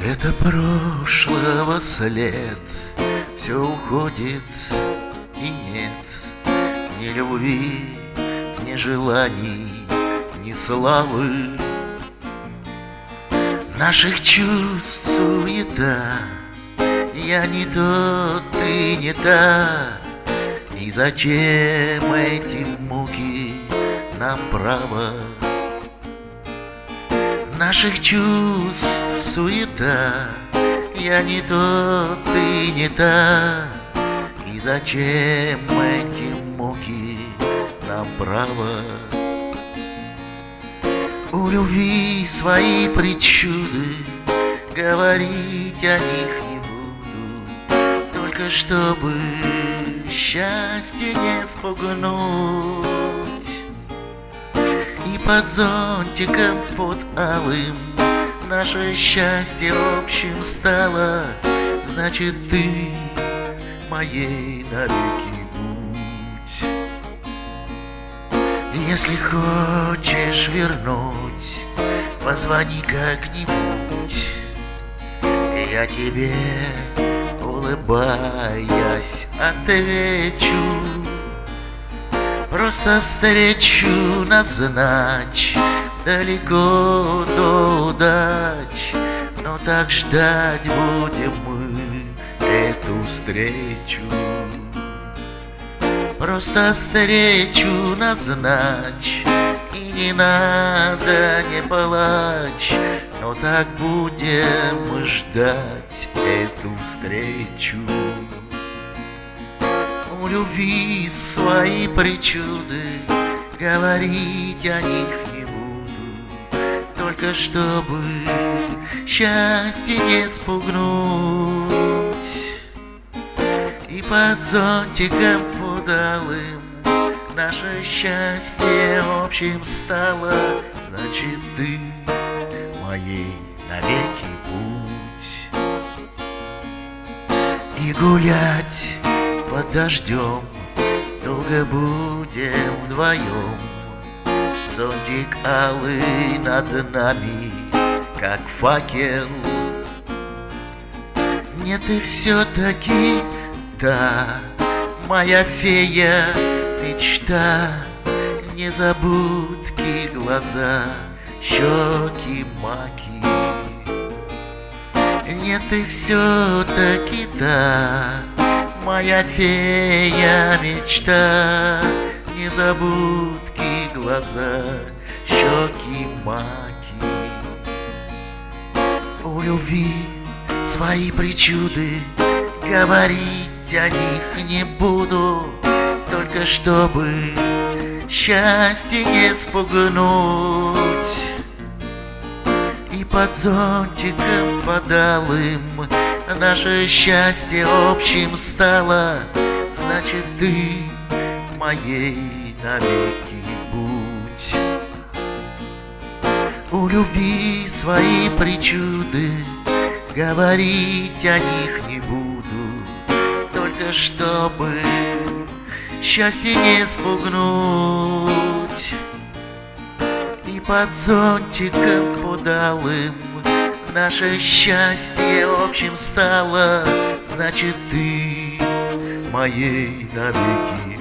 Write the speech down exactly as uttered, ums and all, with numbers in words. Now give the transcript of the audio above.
Это прошлого след, все уходит и нет ни любви, ни желаний, ни славы. Наших чувств суета, я не тот, ты не та. И зачем эти муки нам право? Наших чувств суета, я не тот, ты не та. И зачем эти муки нам право? У любви свои причуды, говорить о них не буду, только чтобы счастье не спугнуть. И под зонтиком спод алым наше счастье общим стало. Значит, ты моей навеки будь. Если хочешь вернуть, позвони как-нибудь, я тебе, улыбаясь, отвечу. Просто встречу назначь далеко до удач, но так ждать будем мы эту встречу. Просто встречу назначь, и не надо, не плачь, но так будем мы ждать эту встречу. У любви свои причуды, говорить о них не буду, только чтобы счастье не спугнуть. И под зонтиком подалым наше счастье общим стало. Значит, ты моей навеки будь. И гулять под дождем долго будем вдвоем. Зонтик алый над нами, как факел. Нет, и все-таки та моя фея мечта. Незабудки глаза, щеки, маки. Нет, и все-таки та моя фея мечта. Незабудки глаза, щеки, маки. У любви свои причуды, говорить о них не буду, только чтобы счастье не спугнуть. И под зонтиком подалым наше счастье общим стало. Значит, ты моей навеки будь. У любви свои причуды, говорить о них не буду, только чтобы счастье не спугнуть. И под зонтиком подалым наше счастье общим стало. Значит, ты моей навеки